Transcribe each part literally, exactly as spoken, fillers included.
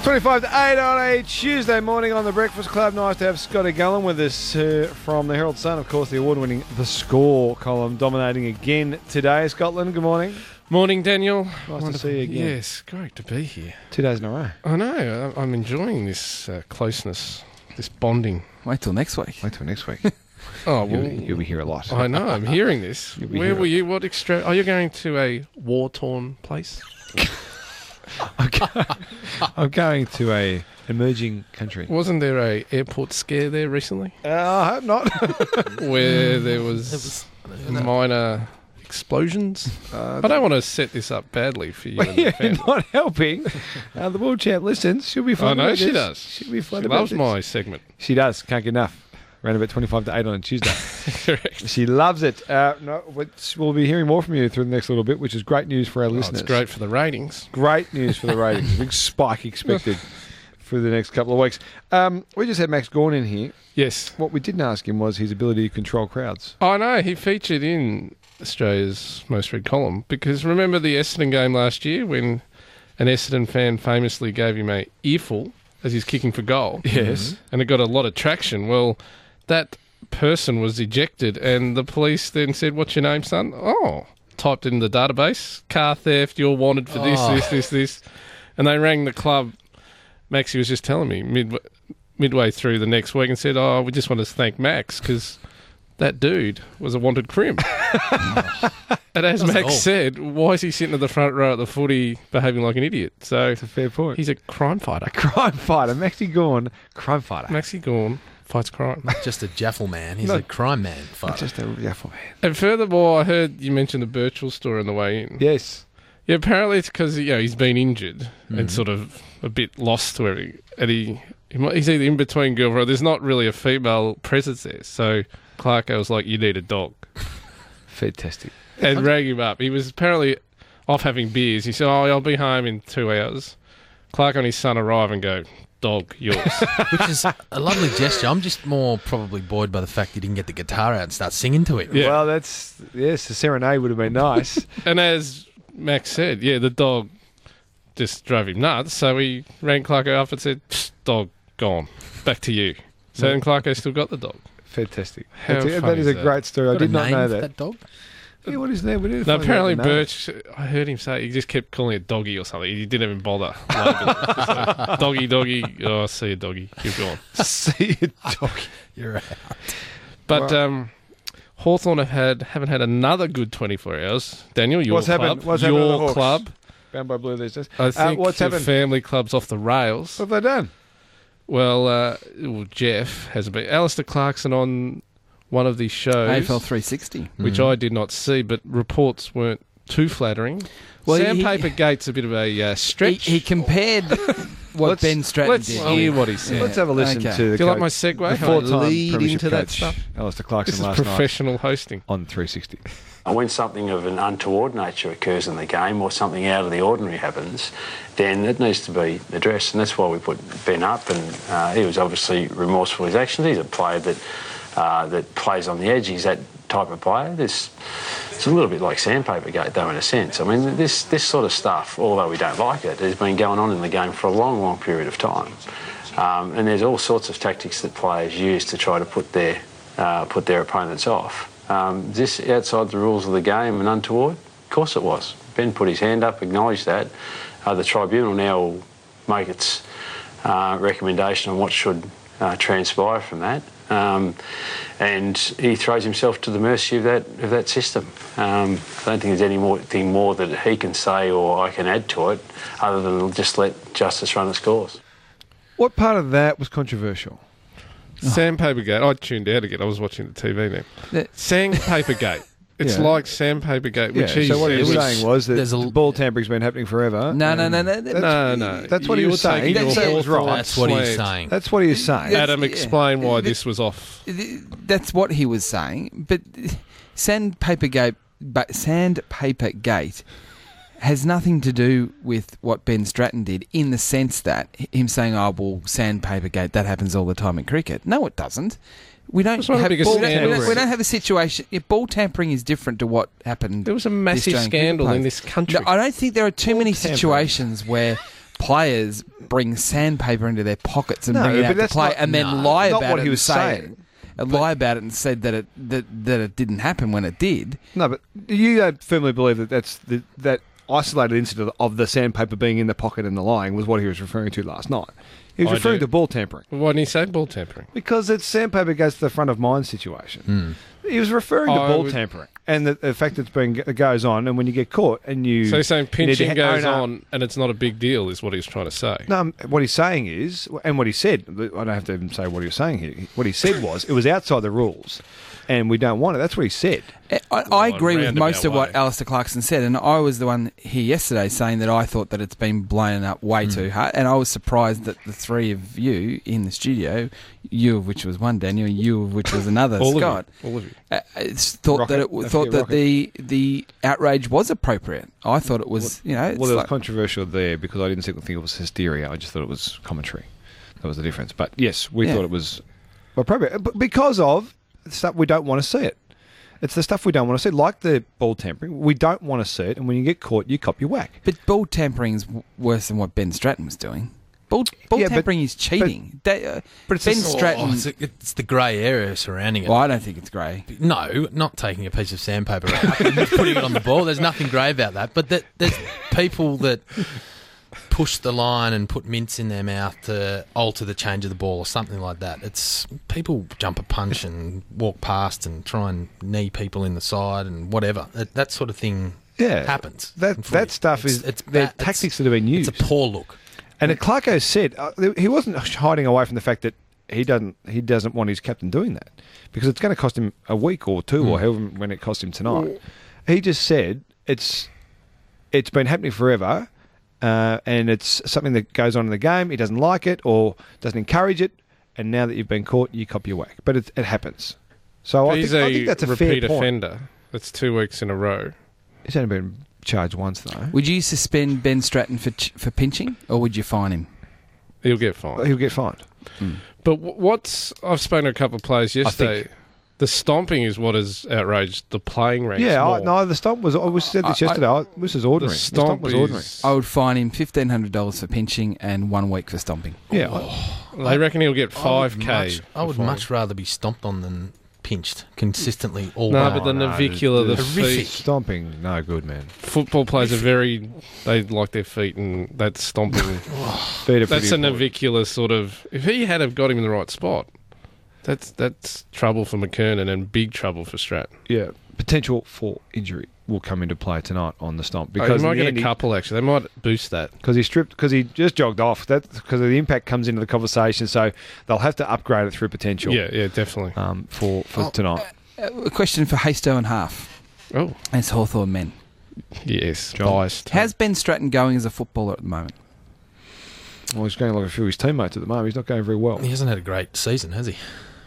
twenty-five to eight on a Tuesday morning on the Breakfast Club. Nice to have Scotty Gullen with us uh, from the Herald Sun, of course, the award-winning The Score column, dominating again today. Scotland, good morning. Morning, Daniel. Nice Wonderful. to see you again. Yes, great to be here. Two days in a row. I know. I'm enjoying this uh, closeness, this bonding. Wait till next week. Wait till next week. Oh, well, you'll, you'll be here a lot. I know. I'm hearing this. You'll be Where here. were you? What extra? Are you going to a war-torn place? I'm, go- I'm going to a emerging country. Wasn't there a airport scare there recently Uh, I hope not. where there was, minor explosions? Uh, I don't want to set this up badly for you. and You're the family. not helping. Uh, the world champ listens. She'll be fun. I know about she this. does. She'll be fun She about loves this. my segment. She does. Can't get enough. Around about twenty-five to eight on a Tuesday. Correct. She loves it. Uh, no, but we'll be hearing more from you through the next little bit, which is great news for our Oh, listeners. it's great for the ratings. Great news for the ratings. Big spike expected for the next couple of weeks. Um, we just had Max Gawn in here. Yes. What we didn't ask him was his ability to control crowds. I know, he featured in Australia's most read column because remember the Essendon game last year when an Essendon fan famously gave him a earful as he's kicking for goal? Yes. And it got a lot of traction. Well, that person was ejected and the police then said, "What's your name, son?" Oh, typed in the database, car theft, you're wanted for this, Oh. this, this, this. And they rang the club. Maxie was just telling me mid, midway through the next week and said, "Oh, we just want to thank Max because that dude was a wanted crim." And as Doesn't Max all. said, why is he sitting at the front row at the footy behaving like an idiot? So That's a fair point. he's a crime fighter. crime fighter. Maxie Gawn, crime fighter. Maxie Gawn fights crime. Not just a Jaffle man, he's No. a crime man. Not Fighter. just a raffle man. And furthermore, I heard you mention the Birchall story on the way in. Yes. Yeah, apparently it's because you know, he's been injured Mhm. and sort of a bit lost where he, and he, he might- he's either in between girlfriend. There's not really a female presence there. So Clarko was like, "You need a dog," Fantastic. and rang him up. He was apparently off having beers. He said, "Oh, I'll be home in two hours." Clark and his son arrive and go, "Dog, yours." Which is a lovely gesture. I'm just more probably buoyed by the fact you didn't get the guitar out and start singing to it. Yeah. Well, that's, yes, the serenade would have been nice. And as Max said, yeah, the dog just drove him nuts. So he rang Clarko up and said, "Psst, dog, gone. Back to you." So then Clarko still got the dog. Fantastic. How That's a- funny that is is a that? great story. I Got did a not name know for that. that dog? Yeah, what is his name? We didn't No, find out apparently the name. Birch, I heard him say, he just kept calling it doggy or something. He didn't even bother. Just like, doggy, doggy. Oh, I see a doggy. You're gone. See it, dog. You're right. But Wow. um, Hawthorn have had, haven't had another good twenty-four hours. Daniel, your What's club. happened- what's happened to the your Hawks? club. Bound by blue these days. I think what's the happened? family club's off the rails. What have they done? Well, uh, well, Jeff has been. Alistair Clarkson on one of these shows. A F L three sixty. which Mhm. I did not see, but reports weren't too flattering. Well, he- Sandpaper Gate's a bit of a uh, He, stretch. he compared what Let's- Ben Stratton Let's did. hear what he said. Let's have a listen Okay. to the Do you like coach, my segue? the Can I four-time lead premiership into that coach, stuff? Alistair Clarkson, This is last night professional hosting. on three sixty. When something of an untoward nature occurs in the game or something out of the ordinary happens, then it needs to be addressed, and that's why we put Ben up. And uh, he was obviously remorseful for his actions. He's a player that uh, that plays on the edge. He's that type of player. This it's a little bit like Sandpaper Gate, though, in a sense. I mean, this this sort of stuff, although we don't like it, has been going on in the game for a long, long period of time. Um, and there's all sorts of tactics that players use to try to put their uh, put their opponents off. Um, this outside the rules of the game and untoward? Of course it was. Ben put his hand up, acknowledged that. Uh, the tribunal now will make its uh, recommendation on what should uh, transpire from that. Um, and he throws himself to the mercy of that of that system. Um, I don't think there's any more thing more that he can say or I can add to it, other than just let justice run its course. What part of that was controversial? Sandpaper Gate. I tuned out again. I was watching the T V now. That- Sandpaper Gate. It's Yeah. like Sandpaper Gate, which yeah, he so what he said was was- saying was that there's a- ball tampering's been happening forever. No, no, no, no. That's- No, no. That's what he You're was saying. taking He didn't your say it was Hawthorn right. That's what he's slant. saying. That's what he was saying. That's- Adam, yeah. explain why The- this was off. That's what he was saying. But Sandpaper Gate, but Sandpaper Gate has nothing to do with what Ben Stratton did in the sense that him saying, "Oh, well, Sandpaper Gate, that happens all the time in cricket." No, it doesn't. We don't, It's one of the have biggest ball, we, don't, scandals. we don't have a situation. Yeah, ball tampering is different to what happened. There was a massive Australian cricket scandal in players. this country. No, I don't think there are too Ball many tampering. situations where players bring sandpaper into their pockets and No, bring it but out to that's play, not- and then no, lie not about what it he and was say saying. it, and lie about it and said that it that, that it didn't happen when it did. No, but you don't firmly believe that that's the, that isolated incident of the sandpaper being in the pocket and the lying was what he was referring to last night. He was I referring do. to ball tampering. Why didn't he say ball tampering? Because it's sandpaper goes to the front of mind situation. He was referring to I ball would- tampering and the, the fact that it's been, it goes on, and when you get caught and you... So he's saying you need to pinching ha- goes own up. on and it's not a big deal, is what he's trying to say. No, um, what he's saying is, and what he said, I don't have to even say what he was saying here. What he said was, it was outside the rules, and we don't want it. That's what he said. I, I Well, agree with roundabout most of what way. Alistair Clarkson said, and I was the one here yesterday saying that I thought that it's been blown up way too hard, and I was surprised that the three of you in the studio, you of which was one, Daniel, you of which was another, All Scott, of you. All of you. uh, it's thought Rocket. that it Don't thought forget that Rocket. the the outrage was appropriate. I thought it was, you know, it's Well, there was like- controversial there because I didn't think think it was hysteria. I just thought it was commentary. That was the difference. But yes, we Yeah. thought it was appropriate but because of stuff we don't want to see it. It's the stuff we don't want to see, like the ball tampering. We don't want to see it, and when you get caught, you cop your whack. but ball tampering is w- worse than what Ben Stratton was doing. Ball, ball Yeah, but- tampering is cheating. Da- uh, but it's Ben just- Stratton. Oh, it's, it's the grey area surrounding it. Well, I don't think it's grey. No, not taking a piece of sandpaper out and putting it on the ball. There's nothing grey about that. But that, there's people that push the line and put mints in their mouth to alter the change of the ball or something like that. It's people jump a punch and walk past and try and knee people in the side and whatever. That, that sort of thing Yeah, happens. That in footy. that stuff It's- is it's they're bad- it's- tactics that have been used. It's a poor look. And Clarko said uh, he wasn't hiding away from the fact that he doesn't he doesn't want his captain doing that because it's going to cost him a week or two or however when it cost him tonight. He just said it's it's been happening forever, uh, and it's something that goes on in the game. He doesn't like it or doesn't encourage it, and now that you've been caught, you cop your whack. But it, it happens. So I He's think, a I think that's a fair repeat point. offender. That's two weeks in a row. He's only been charged once though. Would you suspend Ben Stratton for ch- for pinching, or would you fine him? He'll get fined. He'll get fined. But w- what's I've spoken to a couple of players yesterday. The stomping is what has outraged the playing ranks. Yeah, I, more. no, the stomp was. I was said this I- I- yesterday. I, this is ordinary. The The stomp, stomp was ordinary. is. I would fine him fifteen hundred dollars for pinching and one week for stomping. Yeah, I- They reckon he'll get I five would k. much- I would much rather be stomped on than pinched consistently all No, day. but the no, navicular, the the- Horrific. feet. stomping, no good, man. Football players are very. They like their feet, and that's stomping. Feet are That's pretty a important. navicular sort of. If he had have got him in the right spot, that's that's trouble for McKernan and big trouble for Stratton. Yeah, potential for injury will come into play tonight on the stomp Because because he might in the get end a he- couple. Actually, they might boost that. because he stripped because he just jogged off. That because the impact comes into the conversation, so they'll have to upgrade it through potential. Yeah, yeah, definitely. Um, for for Oh, tonight. Uh, a question for Haystow and Half. Oh, As Hawthorn men. yes, John. biased. How's Ben Stratton going as a footballer at the moment? Well, he's going like a few of his teammates at the moment. He's not going very well. He hasn't had a great season, has he?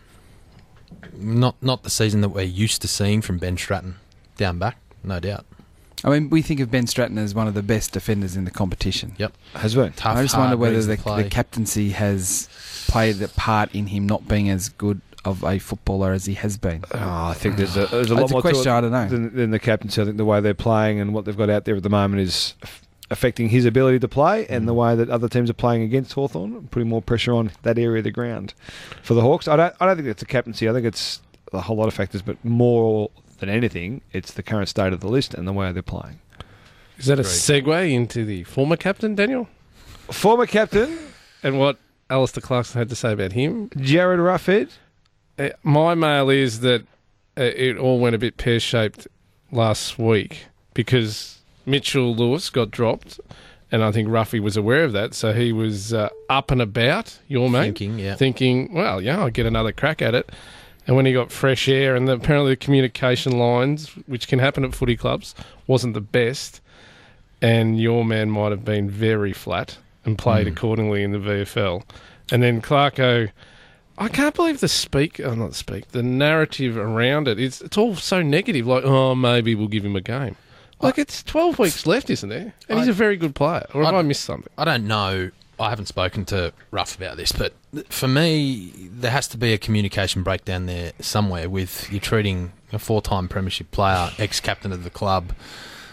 Not not the season that we're used to seeing from Ben Stratton down back, no doubt. I mean, we think of Ben Stratton as one of the best defenders in the competition. Yep, Has been. tough. I just wonder hard, whether reason the, to play. the captaincy has played a part in him not being as good of a footballer as he has been. Oh, I think there's a, there's a lot It's a more question, to I it don't know. than, than the captaincy. I think the way they're playing and what they've got out there at the moment is f- affecting his ability to play, and the way that other teams are playing against Hawthorn, putting more pressure on that area of the ground for the Hawks. I don't. I don't think it's a captaincy. I think it's a whole lot of factors, but more than anything, it's the current state of the list and the way they're playing. Is that a Agreed. segue into the former captain, Daniel? Former captain And what Alistair Clarkson had to say about him? Jared Ruffhead. Uh, my mail is that uh, it all went a bit pear-shaped last week because Mitchell Lewis got dropped, and I think Ruffy was aware of that, so he was uh, up and about, your mate, Thinking, yeah. thinking, well, yeah, I'll get another crack at it. And when he got fresh air, and the, apparently the communication lines, which can happen at footy clubs, wasn't the best, and your man might have been very flat and played Mm. accordingly in the V F L. And then Clarko, I can't believe the speak, oh, not speak, the narrative around it. It's it's all so negative. Like, oh, maybe we'll give him a game. Like, it's twelve weeks left, isn't there? And he's I- a very good player. Or have I, I- missed something? I don't know. I haven't spoken to Ruff about this, but th- for me, there has to be a communication breakdown there somewhere with you're treating a four-time premiership player, ex-captain of the club,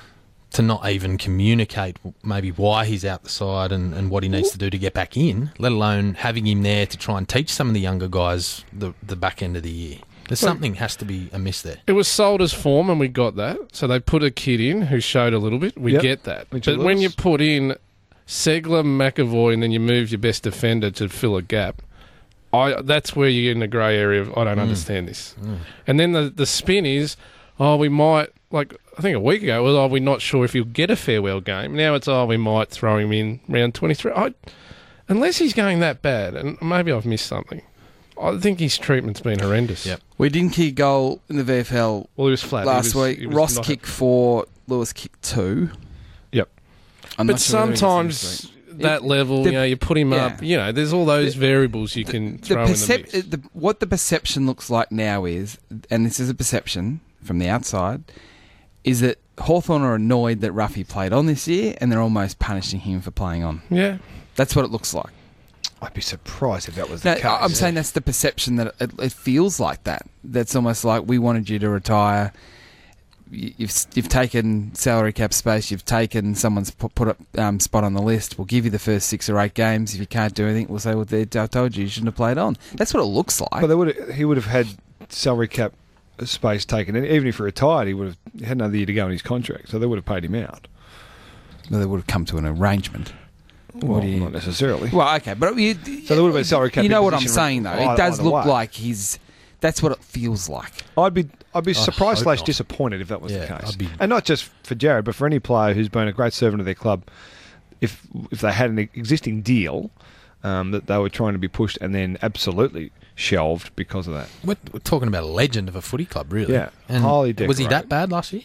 to not even communicate maybe why he's out the side and, and what he needs to do to get back in, let alone having him there to try and teach some of the younger guys the, the back end of the year. There's Well, something has to be amiss there. It was sold as form, and we got that. So they put a kid in who showed a little bit. We Yep. get that. Mitchell But when Lewis. you put in Segler, McAvoy, and then you move your best defender to fill a gap, I that's where you're in the grey area of I don't understand this. Mm. And then the the spin is, oh, we might, like, I think a week ago, it was, oh, we're not sure if he'll get a farewell game. Now it's, oh, we might throw him in round twenty-three. I, unless he's going that bad, and maybe I've missed something, I think his treatment's been horrendous. Yep. We didn't kick a goal in the V F L Well, he was flat. He last was- week. he was Ross not- kicked four, Lewis kicked two. Yep. I'm But not sure whether he gets in this sometimes week. that level, the- you know, you put him yeah. up, you know, there's all those variables you can the throw in the percep- mix. the, what the perception looks like now is, and this is a perception from the outside, is that Hawthorn are annoyed that Ruffy played on this year, and they're almost punishing him for playing on. Yeah. That's what it looks like. I'd be surprised if that was the No, case. I'm saying that's the perception that it, it feels like that. That's almost like we wanted you to retire. You- You've you've taken salary cap space. You've taken someone's put, put up um, spot on the list. We'll give you the first six or eight games. If you can't do anything, we'll say, "Well, they- I told you you shouldn't have played on." That's what it looks like. But they would he would have had salary cap space taken. And even if he retired, he would have he had another year to go in his contract, so they would have paid him out. Well, they would have come to an arrangement. Well, do you- not necessarily. Well, okay, but you, So there would have been salary cap You know what I'm position saying, though. either- It does either look way. like he's. That's what it feels like. I'd be I'd be surprised hope slash not. disappointed if that was Yeah, the case, I'd be- and not just for Jared, but for any player who's been a great servant of their club. If if they had an existing deal um, that they were trying to be pushed and then absolutely shelved because of that. We're, we're talking about a legend of a footy club, really. Yeah, And highly was he decorated. that bad last year?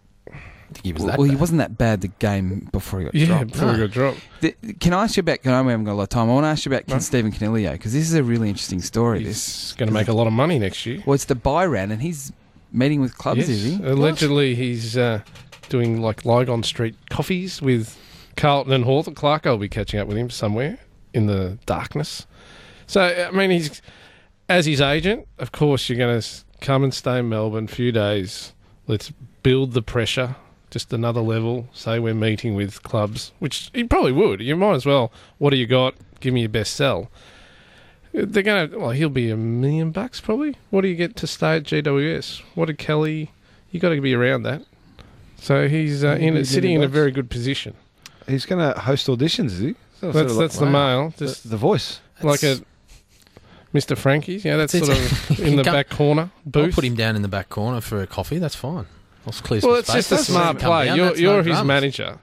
I think he was Well, that well, he bad. wasn't that bad the game before he got Yeah, dropped. before we No. got dropped. The, can I ask you about? I know we haven't got a lot of time. I want to ask you about No. Stephen Canelio because this is a really interesting story. This He's going to make a lot of money next year. well, it's the buy round, and he's meeting with clubs, Yes. is he? Allegedly, he's uh, doing like Lygon Street coffees with Carlton and Hawthorn. Clark will be catching up with him somewhere in the darkness. So, I mean, he's as his agent, of course, you're going to come and stay in Melbourne a few days. Let's build the pressure. Just another level. Say we're meeting with clubs, which he probably would. You might as well. What do you got? Give me your best sell. They're going to. Well, he'll be a million bucks probably. What do you get to stay at G W S? What did Kelly? You got to be around that. So he's uh, in Million sitting in a bucks. very good position. He's going to host auditions, is he? Sort of That's like- that's the wow. mail. Just the, the voice. like a That's- Mister Frankie's. Yeah, that's That's sort it. of in the Come- back corner I'll booth. put him down in the back corner for a coffee. That's fine. I'll clear Well, some it's space. just a That's smart come play. down, You're, that's you're no his dramas. manager.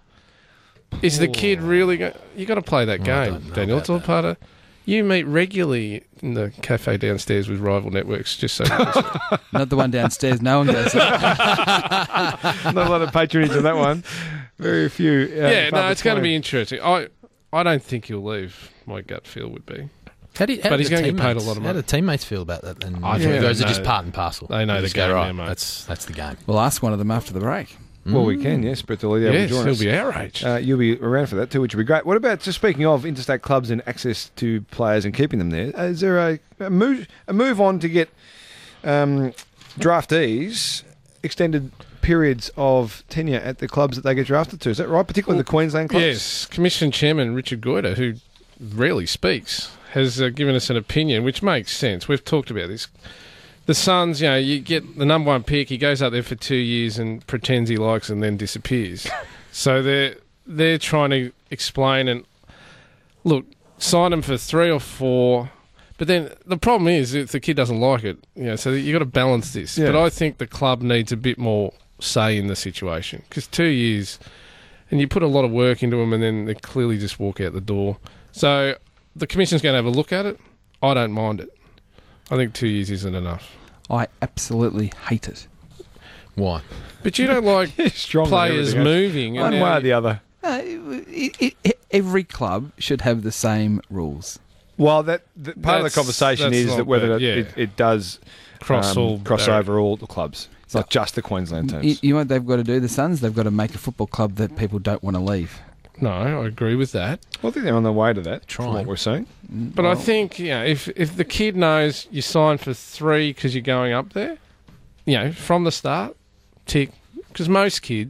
Is the kid really going? You got to play that Oh, I game, don't know Daniel. about It's all that. part of. You meet regularly in the cafe downstairs with rival networks, just so. You can Not the one downstairs. No one goes. there. Not a lot of patronage on that one. Very few. Uh, yeah, no, far it's going to be between. interesting. I, I don't think he'll leave. My gut feel would be. How do you, how But do he's the gonna get paid a teammates- lot of How money. do teammates feel about that? And I yeah, think those they are just know- part and parcel. they know the just go, game right. now, mate. That's that's the game. We'll ask one of them after the break. Well, we can, yes. But yeah, yes, join he'll us. be outraged. Uh, you'll be around for that too, which would be great. What about, just speaking of interstate clubs and access to players and keeping them there, uh, is there a, a, move, a move on to get um, draftees extended periods of tenure at the clubs that they get drafted to? Is that right? Particularly the Queensland clubs? Yes, Commission Chairman Richard Goyder, who rarely speaks, has uh, given us an opinion, which makes sense. We've talked about this. The Suns, you know, you get the number one pick, he goes out there for two years and pretends he likes and then disappears. So they're, they're trying to explain and, look, sign him for three or four. But then the problem is if the kid doesn't like it, you know, so you've got to balance this. Yeah. But I think the club needs a bit more say in the situation because two years, and you put a lot of work into them and then they clearly just walk out the door. So the Commission's going to have a look at it. I don't mind it. I think two years isn't enough. I absolutely hate it. Why? But you don't like Strong on players everything else. moving. One and way now- or the other. Uh, it, it, it, every club should have the same rules. Well, that, that part of the That's- conversation that's is not that whether bad, it, yeah. it, it does Cross um, all cross barrier. over all the clubs. It's not just the Queensland teams. You, you know what they've got to do, the Suns? They've got to make a football club that people don't want to leave. No, I agree with that. Well, I think they're on their way to that, Trying. from what we're seeing. But I think, you know, if if the kid knows you sign for three because you're going up there, you know, from the start, tick. Because most kids,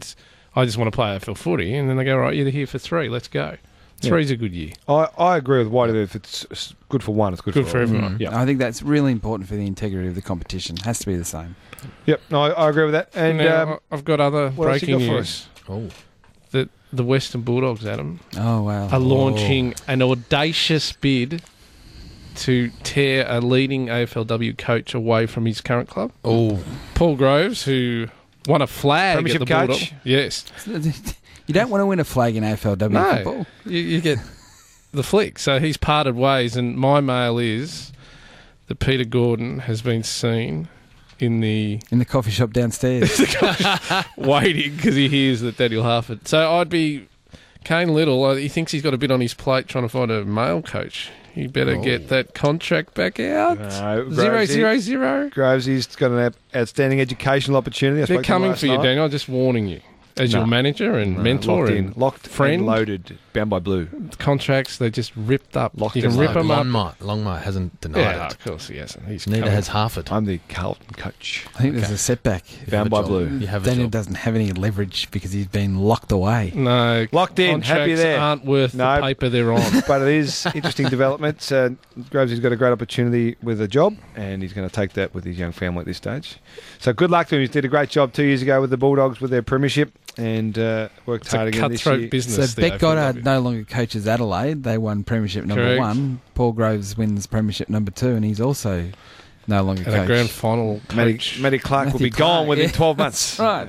I just want to play A F L footy, and then they go, right, you're here for three, let's go. Three's a good year. I, I agree with Whitey that if it's it's good for one, it's good, Good for, for all. everyone. Yeah. I think that's really important for the integrity of the competition. Has to be the same. Yep, no, I, I agree with that. And now, um, I've got other what else you breaking got for news. Oh. That the Western Bulldogs, Adam, Oh, wow. are launching an audacious bid to tear a leading A F L W coach away from his current club. Oh. Paul Groves, who won a flag at Premiership the Bulldog. coach? Yes. You don't want to win a flag in A F L W No. football. You, you get the flick. So he's parted ways, and my mail is that Peter Gordon has been seen in the In the coffee shop downstairs. waiting because he hears that Daniel Harford. So I'd be Kane Little. uh, He thinks he's got a bit on his plate trying to find a male coach. He better Oh. get that contract back out. No, Zero, Grovesy- zero, zero. Grovesy's got an outstanding educational opportunity. I They're spoke to him coming last for you, night. Daniel. I'm just warning you. As No. your manager and No, mentor locked and in, locked friend. and loaded, bound by blue. contracts, they just ripped up. Locked you can and rip loaded. them up. Longmire, Longmire hasn't denied Yeah, it. of course he hasn't. He's Neither coming. has Harford. I'm the Carlton coach. I think there's a setback. You have Bound a by job. blue. You have a Daniel job. doesn't have any leverage because he's been locked away. No, Locked in, happy contracts there. aren't worth No. the paper they're on. But it is interesting developments. Uh, Grovesy's got a great opportunity with a job, and he's going to take that with his young family at this stage. So good luck to him. He did a great job two years ago with the Bulldogs with their premiership, and uh, worked It's a hard again this year. cutthroat business. So the Beck A F L W. Goddard no longer coaches Adelaide. They won premiership number Correct. one. Paul Groves wins premiership number two, and he's also no longer and a coach. grand final Matty, coach. Matty Clark will Matthew be gone Clark, within yeah. twelve months. Right.